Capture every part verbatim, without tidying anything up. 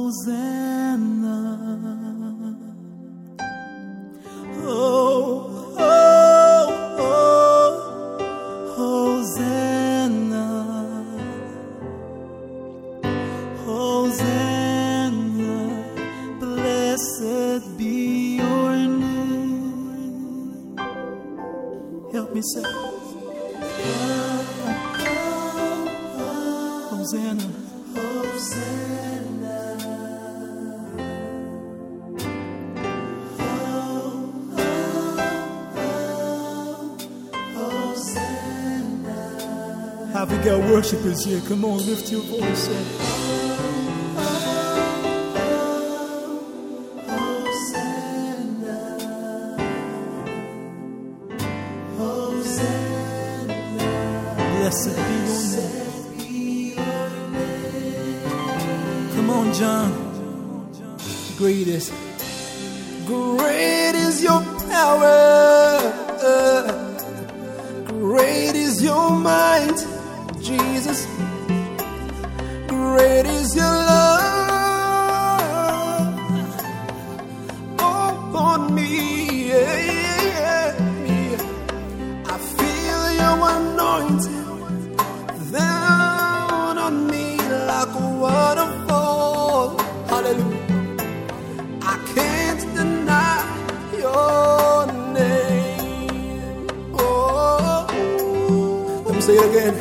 Hosanna. Oh, oh, oh, Hosanna. Hosanna, blessed be your name. Help me say, Hosanna. Hosanna. Oh, oh, oh, Hosanna. Have we got worshipers here? Come on, lift your voice and blessed be your name. Come on, John. Great is, great is your power. Great is your might, Jesus. Great is your love upon me. Yeah, yeah, yeah. I feel your anointing down on me like a waterfall. Hallelujah. I can't deny your name. Oh, let me say it again.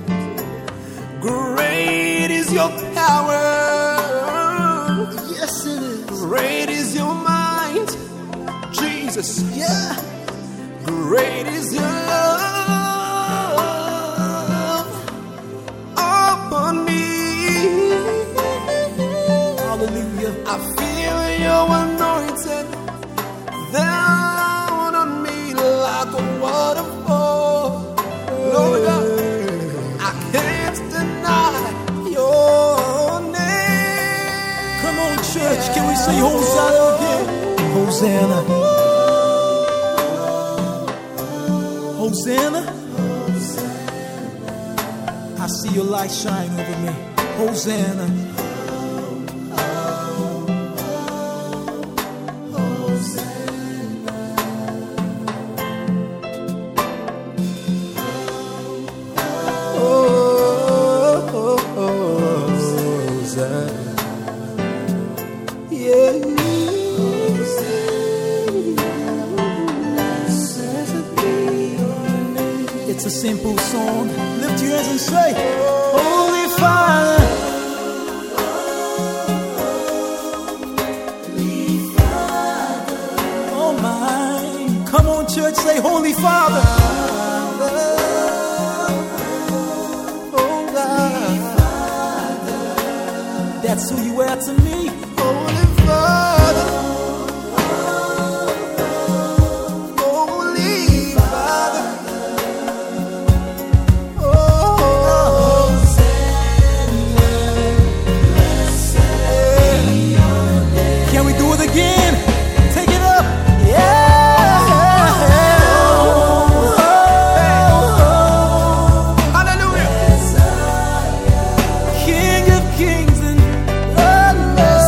Great is your power. Yes, it is. Great is your might, Jesus. Yeah. Great is your love upon me. Hallelujah. I feel your anointing down on me like a waterfall. Lord God, I can't deny your name. Come on, church, can we say Hosanna again? Hosanna. Hosanna. I see your light shine over me. Hosanna. It's a simple song. Lift your hands and say, Holy Father. Holy Father. Oh my. Come on, church, say Holy Father. Oh God. That's who you are to me. Holy Father. King of kings and Lord of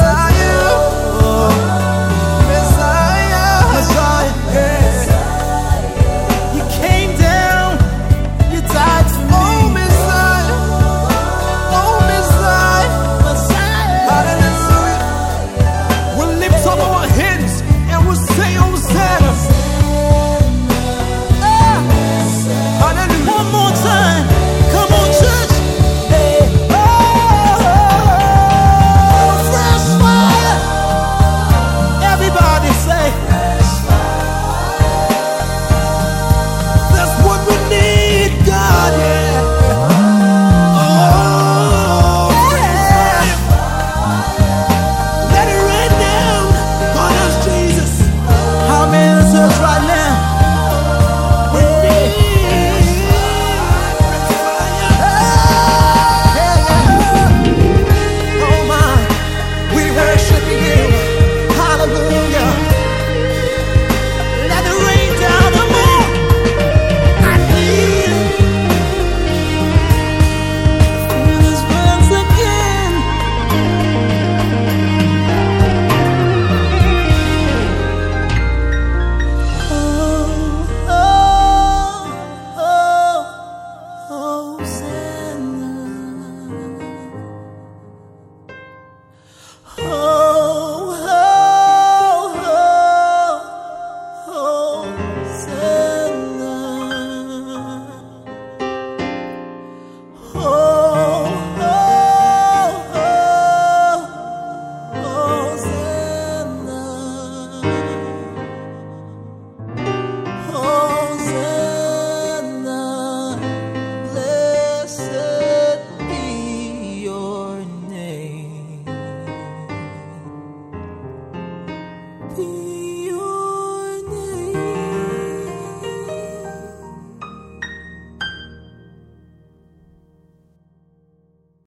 Ooh.